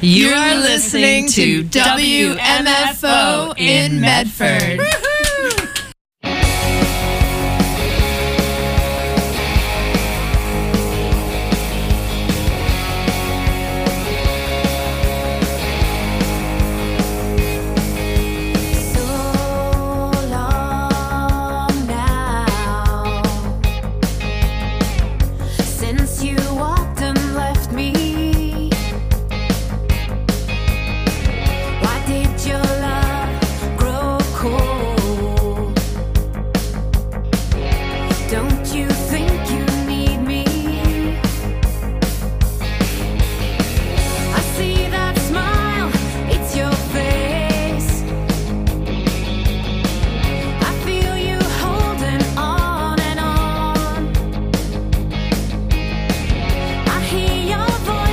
You are listening to WMFO in Medford. Your voice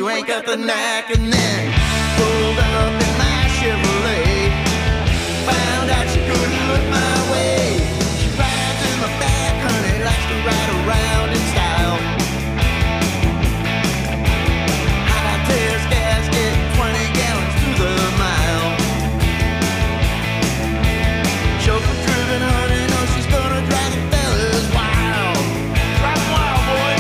you ain't got the knack. And then pulled up in my Chevrolet, found out she couldn't look my way. She rides in my back, honey, likes to ride around in style. High test gasket, 20 gallons to the mile. Chauffeur driven, honey, knows she's gonna drive the fellas wild. Drive 'em wild, boy.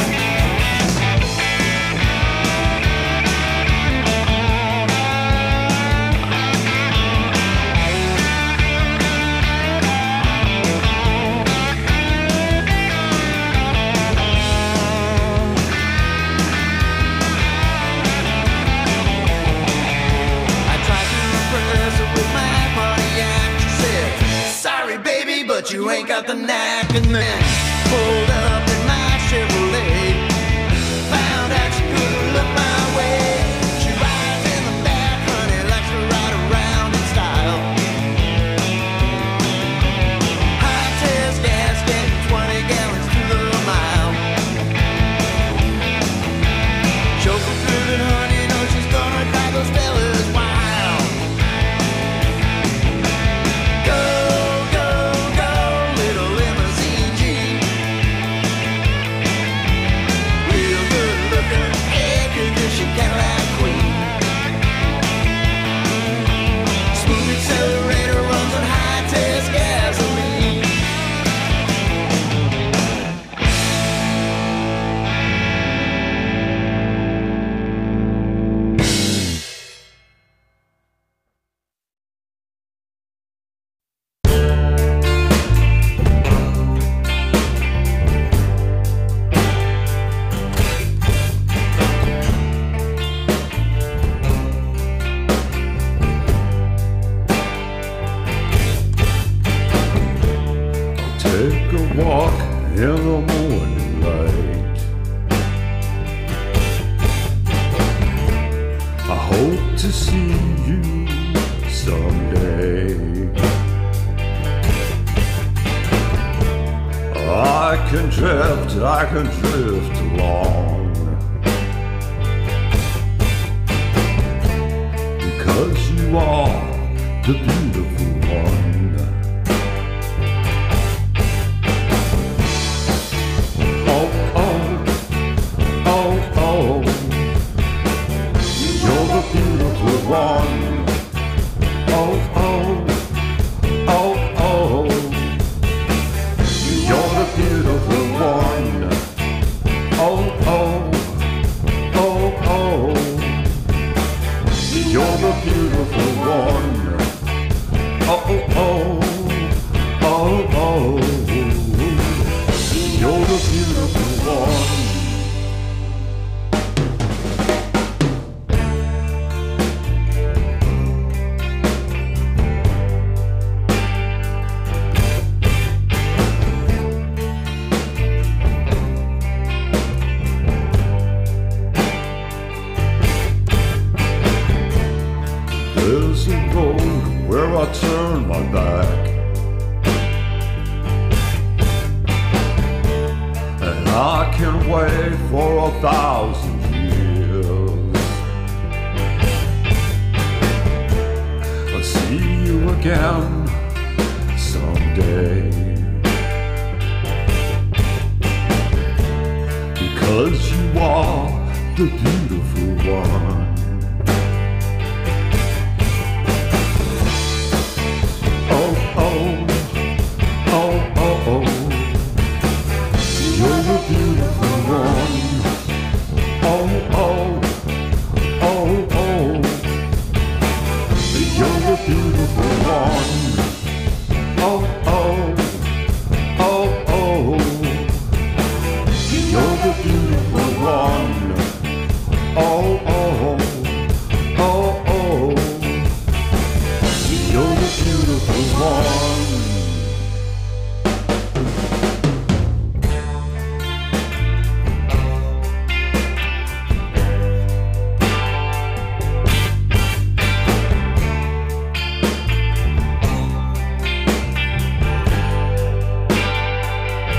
But you ain't got the knack. And then pulled up in my Chevrolet, found out she couldn't look my way. She rides in the back, honey, likes to ride around in style. High test gasket, 20 gallons to the mile. Chauffeur driven, honey, knows she's gonna drive those fellas wild. Go, Cadillac Queen. Smooth accelerator runs on high test gasoline. Take a walk in the morning light. I hope to see you someday. I can drift along, because you are the beautiful one. Beautiful one. Oh, oh, oh, oh. You're the beautiful one. Oh, oh, oh, oh. You're the beautiful one. Oh, oh, oh, oh. You're the beautiful one. There's a road where I turn my back, and I can wait for 1,000 years. I'll see you again someday, because you are the beautiful one. You're the beautiful one. Oh, oh, oh, oh. You're the beautiful one. Oh, oh, oh, oh. You're the beautiful one. Oh, oh, oh, oh. You're the beautiful one.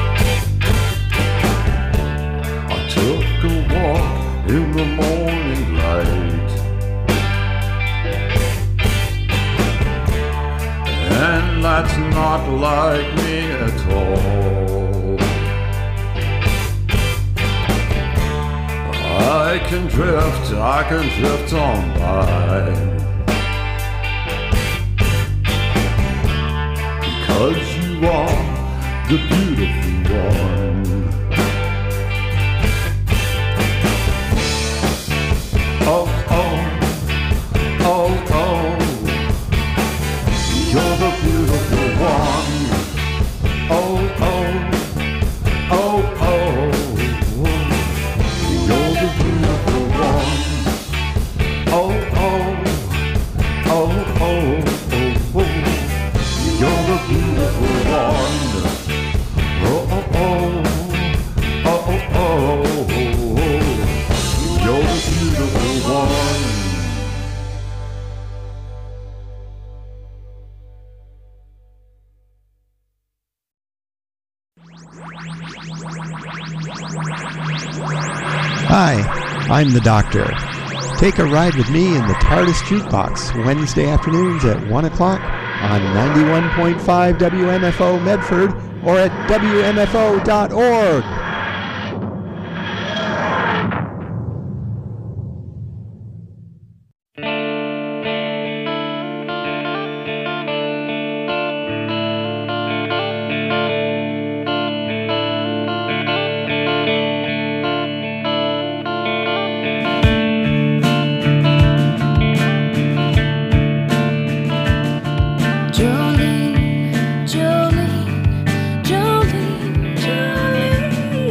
In the morning I can drift on by. Because you are the beautiful one. Oh, oh, oh, oh, you're the beautiful one. Oh, oh, oh, oh, you're the beautiful one. Oh, oh, oh, oh, oh, you're the beautiful one. Oh, oh, oh, oh, oh, oh, you're the beautiful one. Hi, I'm the Doctor. Take a ride with me in the TARDIS Jukebox Wednesday afternoons at 1 o'clock on 91.5 WMFO Medford or at WMFO.org. Jolene, Jolene, Jolene, Jolene.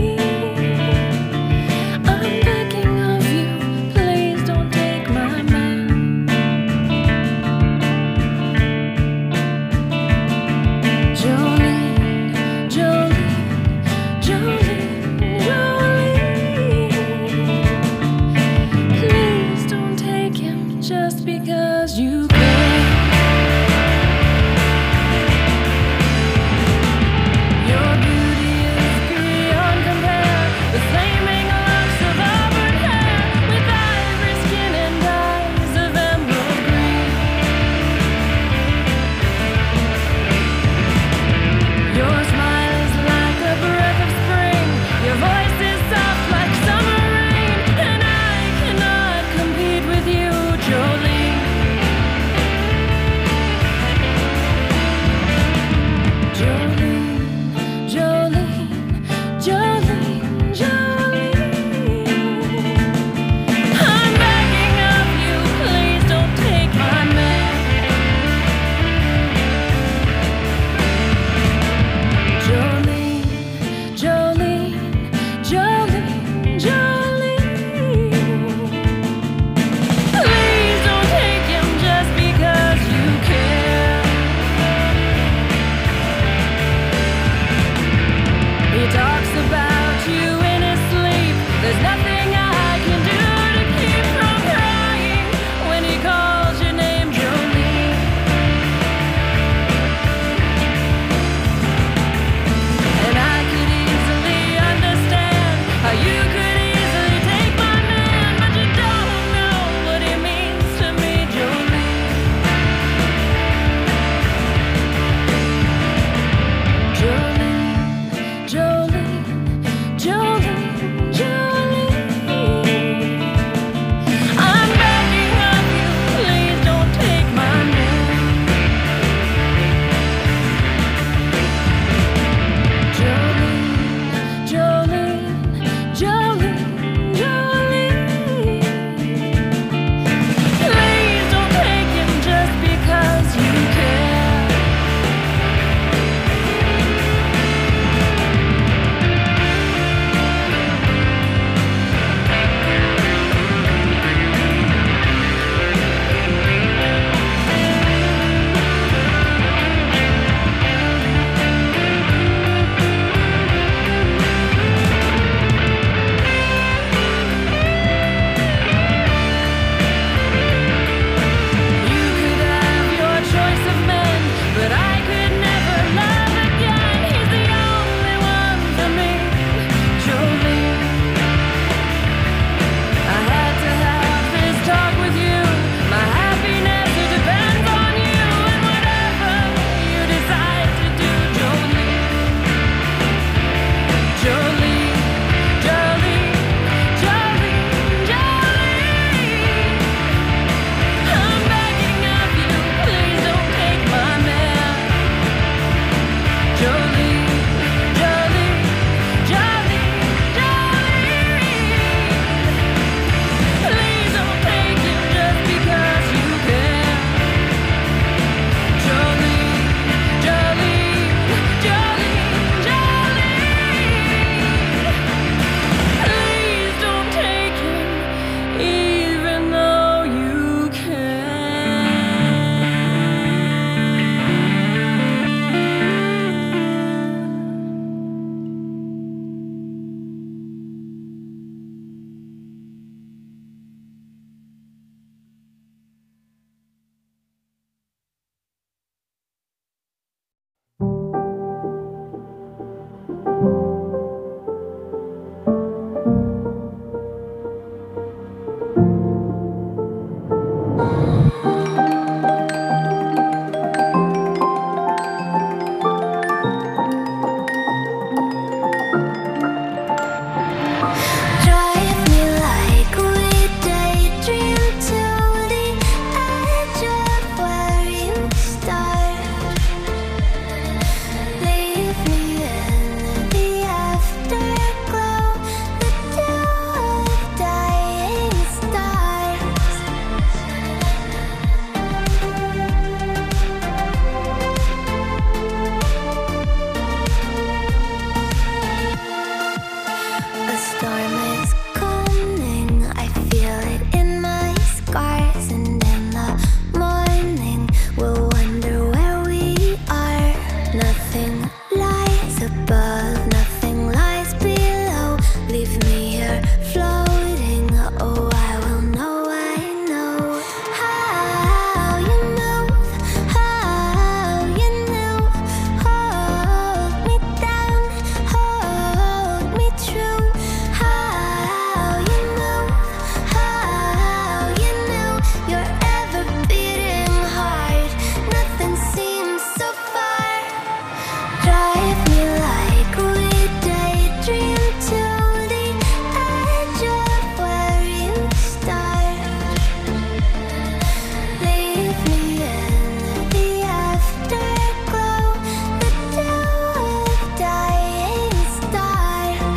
storm is coming. I feel it in my scars, and in the morning we'll wonder where we are. Nothing lies above, nothing lies below. Leave me here floating. Oh, I will know, I know how you move, how you knew. Hold me down, hold me true. How you move, how you knew. Your ever beating heart, nothing seems so far. Drive me like we daydream to the edge of where you start. Leave me in the afterglow, the dew of dying stars.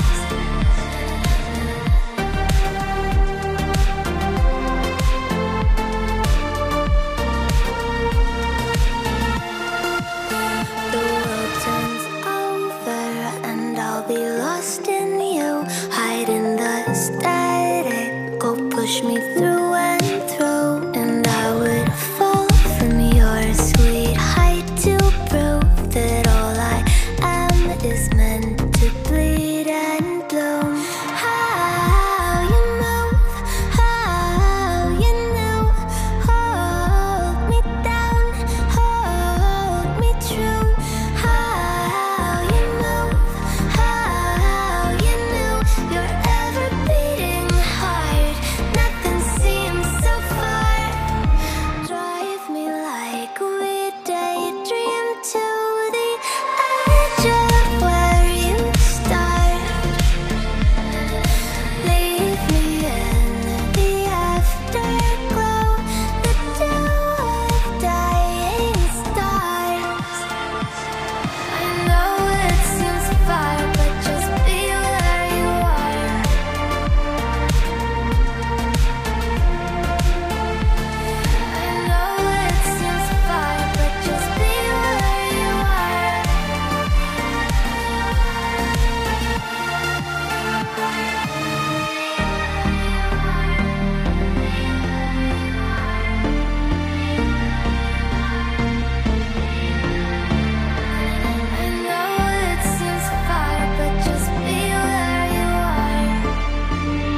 The world turns over and I'll be lost in you. Hide in the static, go push me through and through. And I would fall from your sweet height to prove that all I am is meant to bleed and bloom. How you move, how you knew. Hold me down, hold me true. How you move, how you knew. Your ever beating heart, nothing seems so far. Drive me like we daydream to the edge of where you start. Leave me in the afterglow, the dew of dying stars. I know it seems far, but just be where you are. I know it seems far, but just be where you are. I know it seems far, but just be where you are.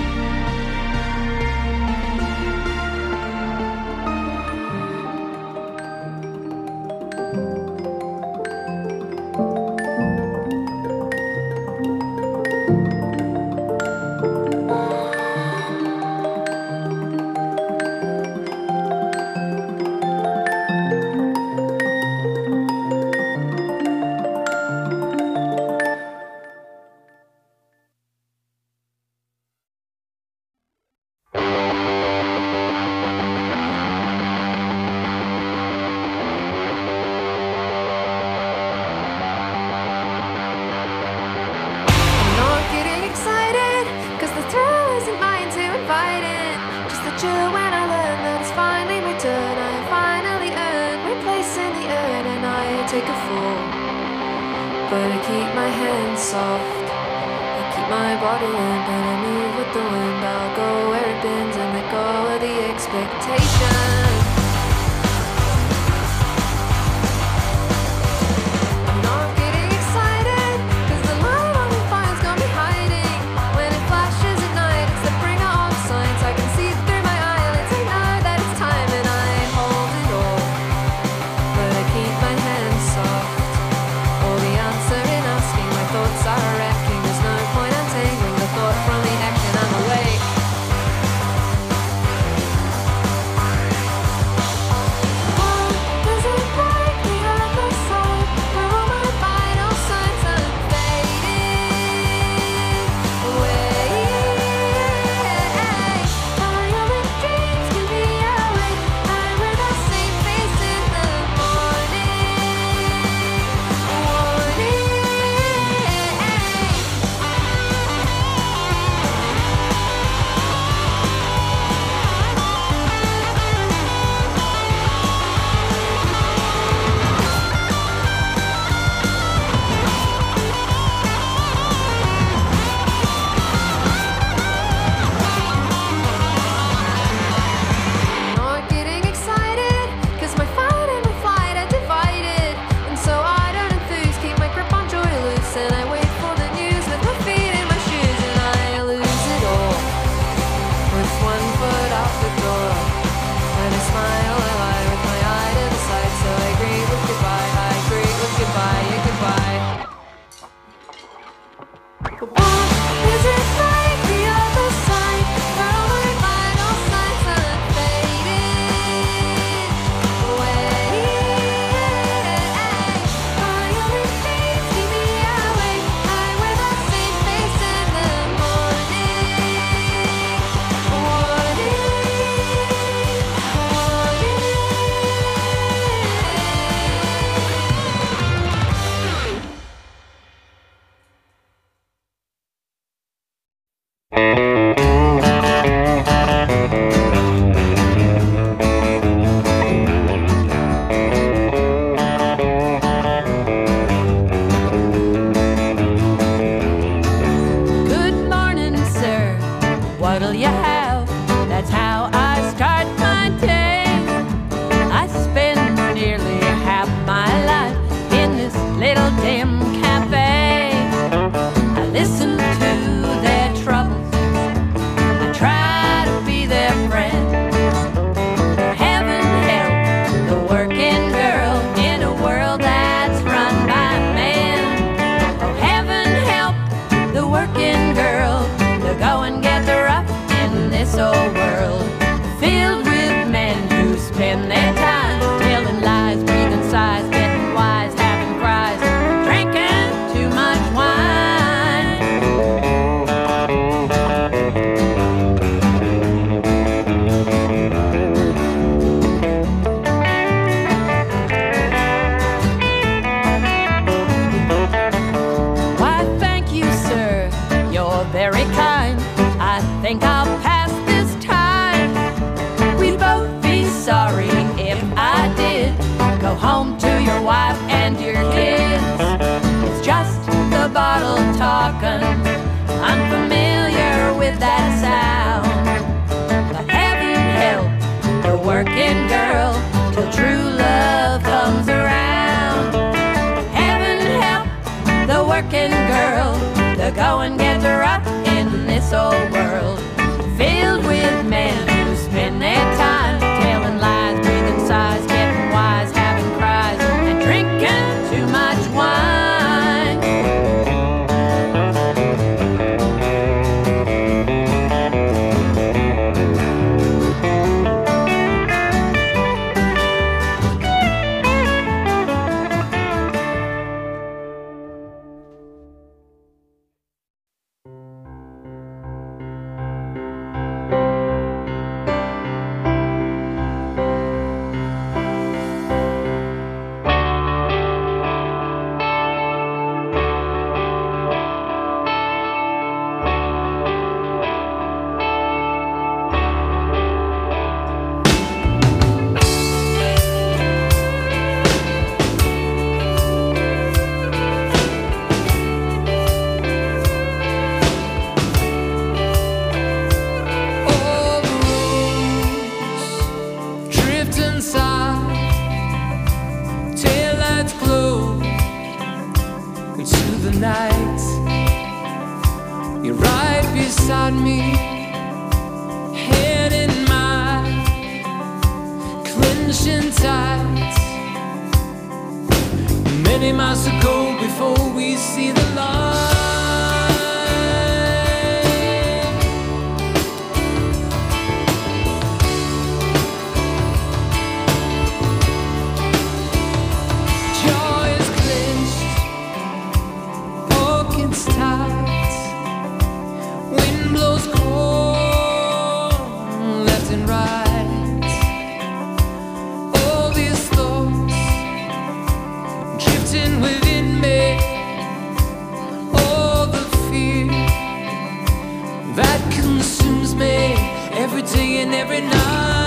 I'm not getting excited, cause the thrill isn't mine to invite in. Just the chill when I learn that it's finally my turn. I finally earned my place in the urn, and I take a fall. But I keep my hands soft, I keep my body limp, and I move with the wind. I'll go where it bends and let go of the expectation. I'm not getting excited, cause the light on the fire's got me hiding. When it flashes at night, it's the bringer of signs. I can see through my eyelids, I know that it's time, and I hold it all. But I keep my hands soft, all the answer in asking. My thoughts are wrecking, there's no point untangling the thought from the action. I'm awake. what'll you have? That's how I start my day. I spend nearly half my life in this little dim cafe. I listen to their troubles, I try to be their friend. Heaven help the working girl in a world that's run by men. Oh, heaven help the working girl to go and get the rough in this old world, filled with men who spend their time telling lies, breathing sighs, getting wise, having cries, drinking too much wine. Why, thank you, sir, you're very kind. I think I'll pass this time. We'd both be sorry if I did go home to your wife and your kids. It's just the bottle talking, I'm familiar with that sound. But heaven help the working girl till true love comes around. Heaven help the working girl to go and get her up in this old world, filled with men who spend their time telling lies, breathing sighs, getting wise, having cries, and drinking too much wine. Many miles to go before we see the light. Jaw is clenched, pockets tight. Wind blows cold left and right. All these thoughts drifting within me, all the fear that consumes me every day and every night.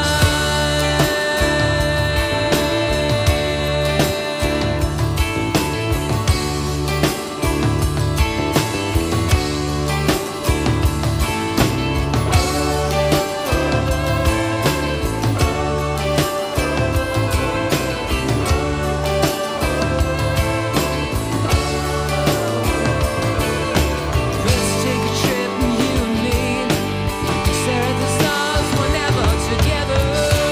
Let's take a trip, you and me, stare at the stars whenever together.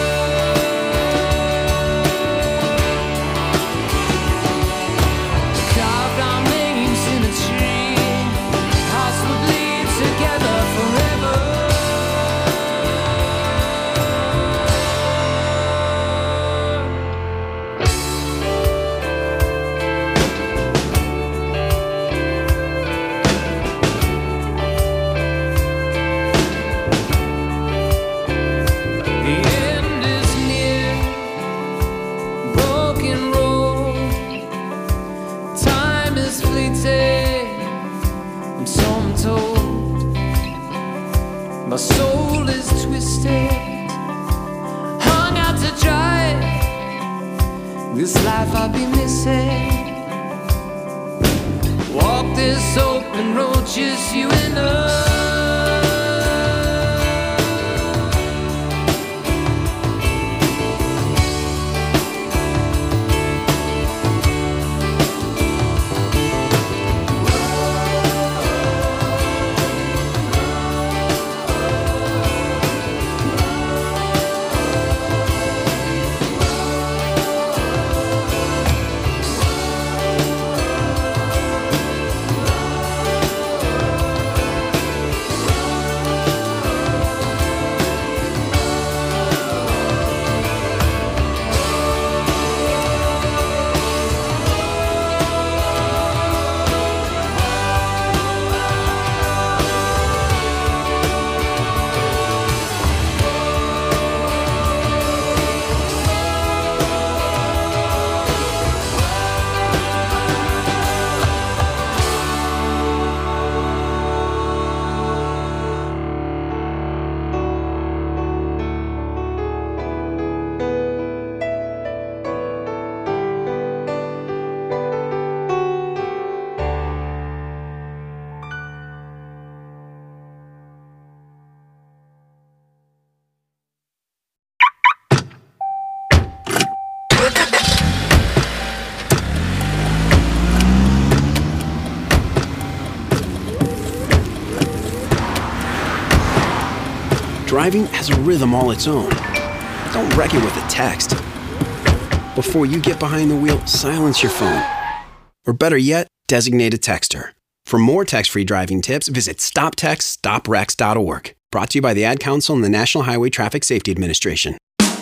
Carved our names in a tree, hearts will bleed together forever. The end is near, broken road. Time is fleeting, and so I'm told. My soul is twisted, hung out to dry. This life I'll be missing. Walk this open road, just you and I. Driving has a rhythm all its own. Don't wreck it with a text. Before you get behind the wheel, silence your phone. Or better yet, designate a texter. For more text-free driving tips, visit stoptextstoprex.org. Brought to you by the Ad Council and the National Highway Traffic Safety Administration.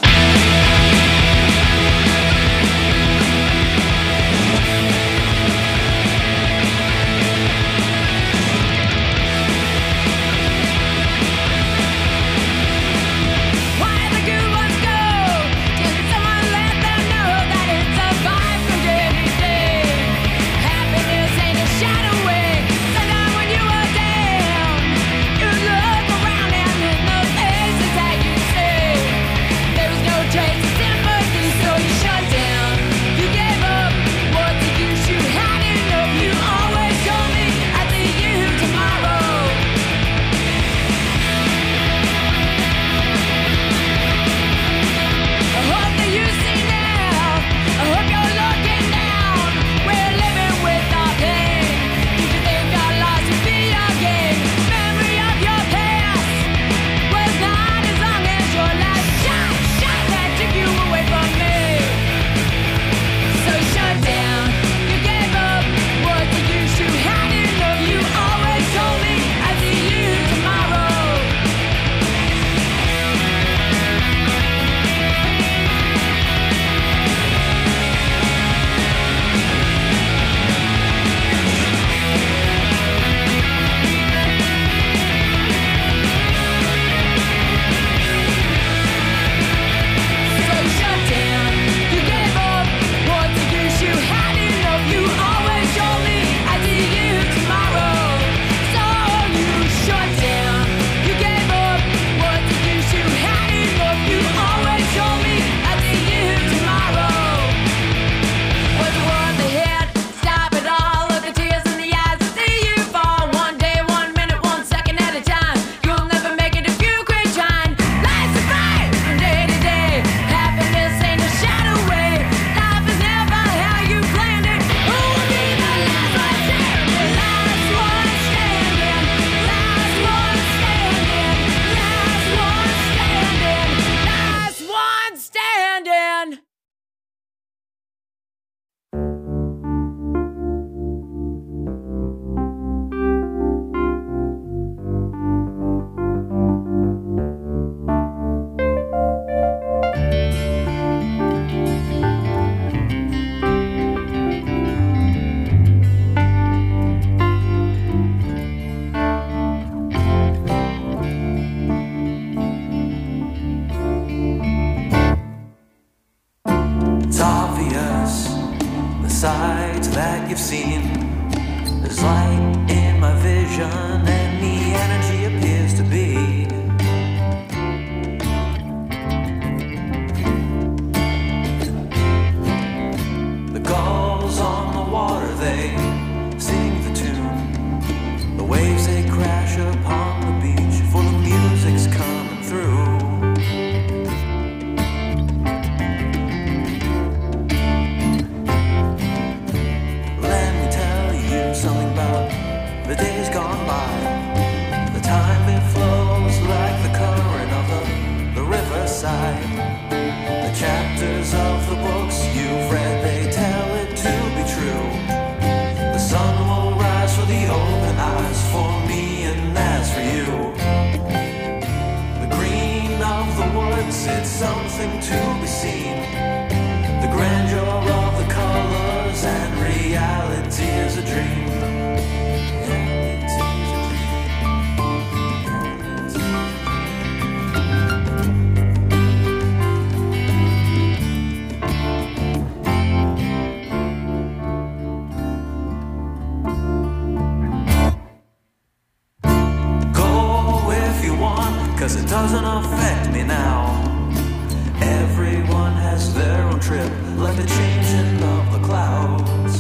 sights that you've seen. There's light in my vision and the energy appears to be. The gulls on the water, they sing the tune. The waves, they crash upon the beach, for the music's coming through. Something about the days gone by. The time it flows like the current of the riverside. The chapters of the books you've read, they tell it to be true. The sun will rise for the open eyes, for me and as for you. The green of the woods, it's something to be seen. The grandeur of the colors and reality is a dream. Go if you want, 'cause it doesn't affect me now. Everyone has their own trip, like the changing of the clouds.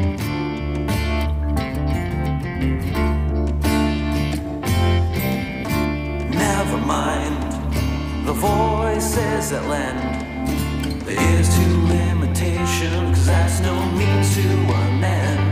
Never mind the voices that lend their ears to limitation, 'cause that's no means to an end.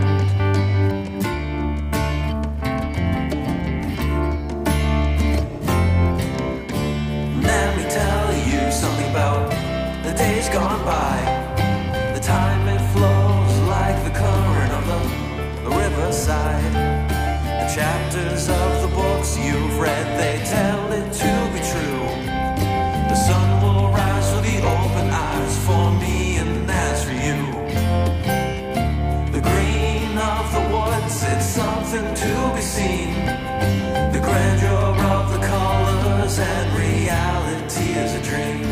gone by. The time it flows like the current of the riverside. The chapters of the books you've read, they tell it to be true. The sun will rise with the open eyes for me and as for you. The green of the woods, it's something to be seen. The grandeur of the colors and reality is a dream.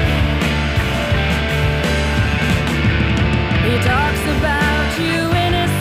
He talks about you in his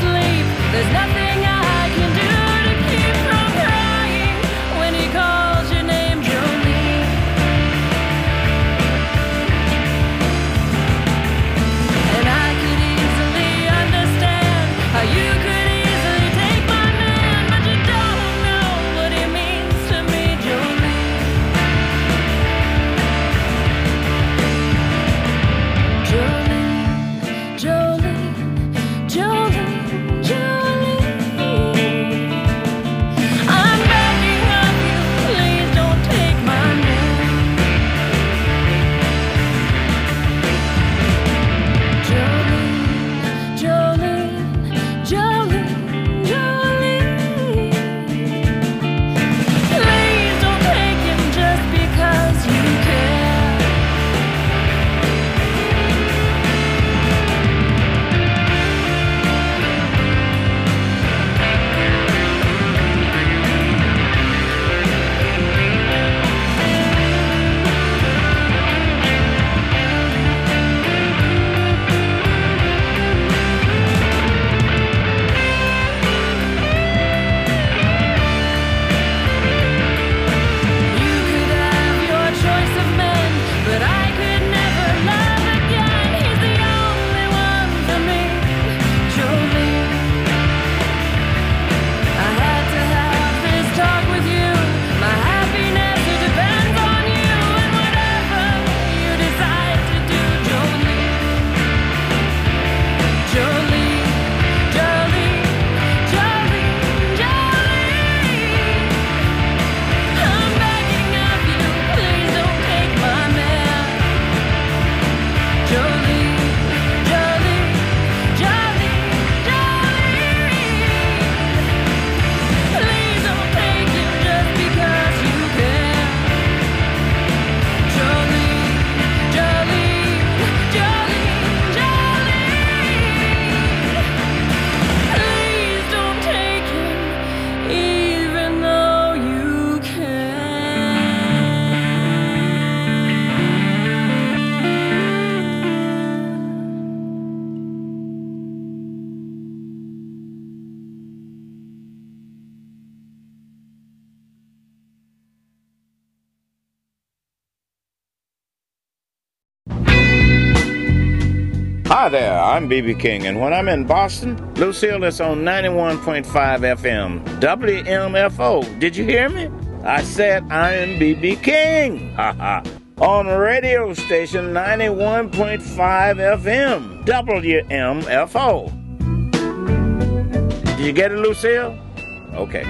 Hi there, I'm B.B. King, and when I'm in Boston, Lucille is on 91.5 FM, WMFO. Did you hear me? I said I am B.B. King. On radio station 91.5 FM, WMFO. Did you get it, Lucille? Okay.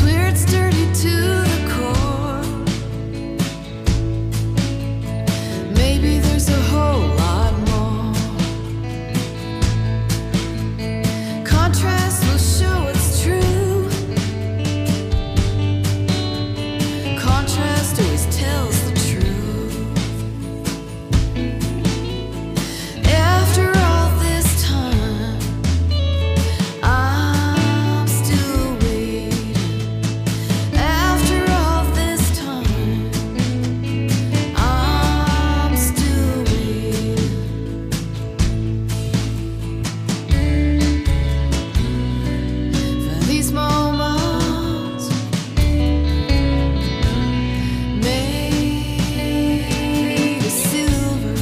Where it's dirty to the core. Maybe there's a whole lot more. Contrast will show it's true. Contrast always tells the truth. After all this time, I'm still waiting. After all this time, I'm still waiting. For these moments made of silver.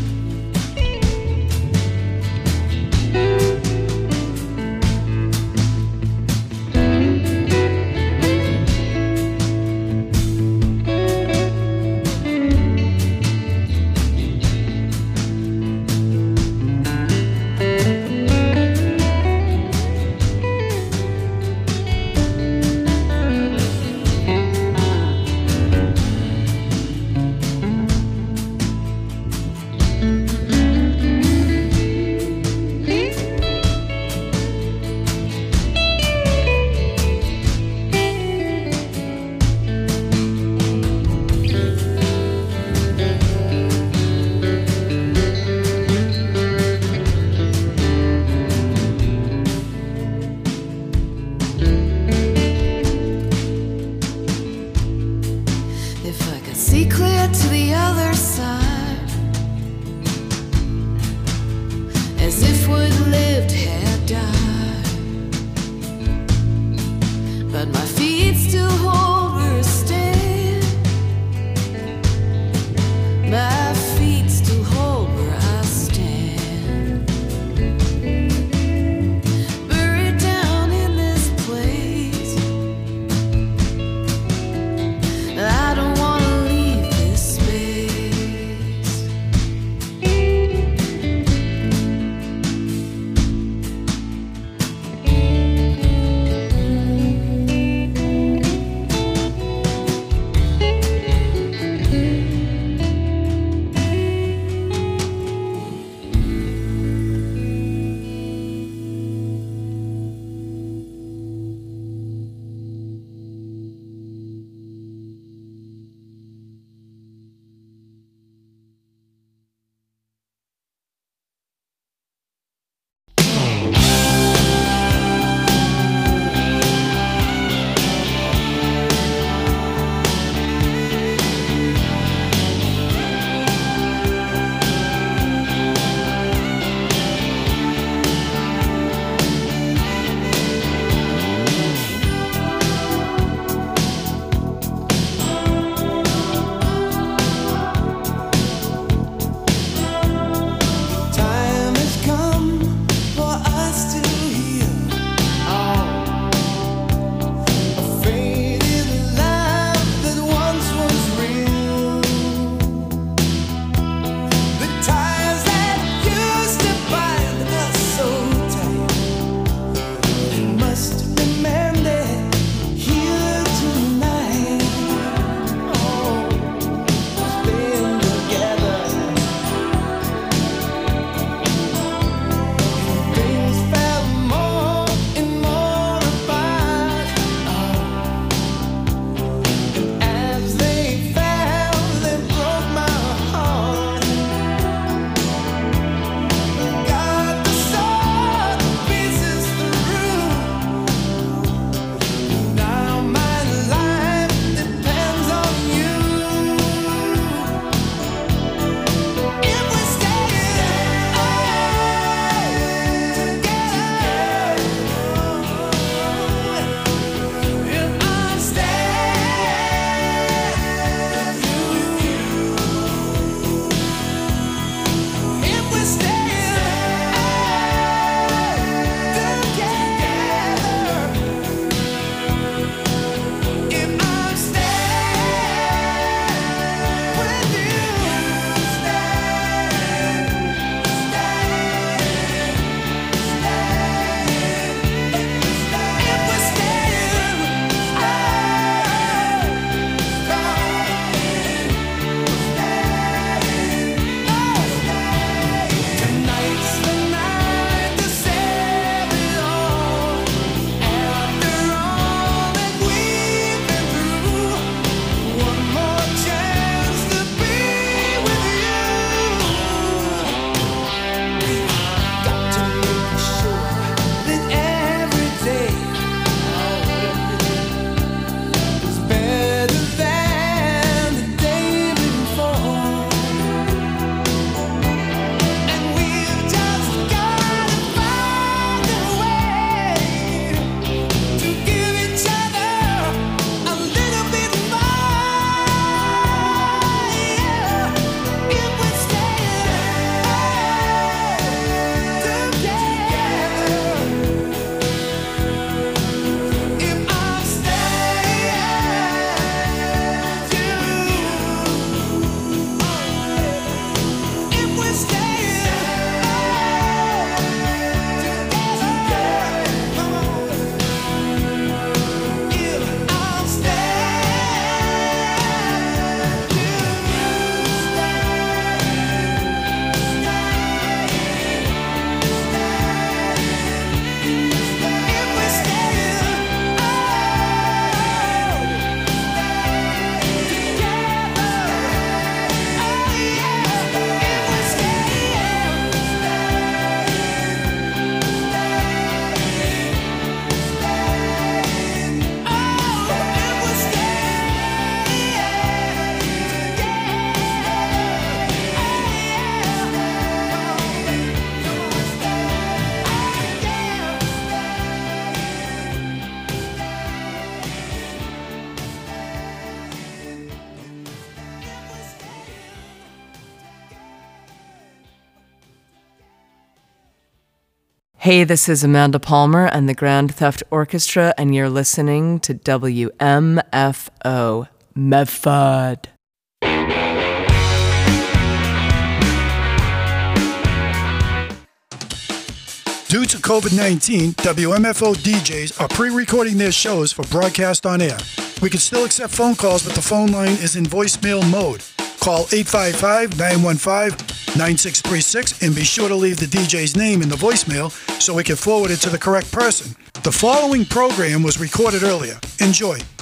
If I could see clear to the other side, as if what lived had died, but my feet still hold where I stand. My feet still hold where I stand. Buried down in this place, I don't want to leave this space. Hey, this is Amanda Palmer and the Grand Theft Orchestra, and you're listening to WMFO Medford. Due to COVID-19, WMFO DJs are pre-recording their shows for broadcast on air. We can still accept phone calls, but the phone line is in voicemail mode. Call 855-915-9636 and be sure to leave the DJ's name in the voicemail so we can forward it to the correct person. The following program was recorded earlier. Enjoy.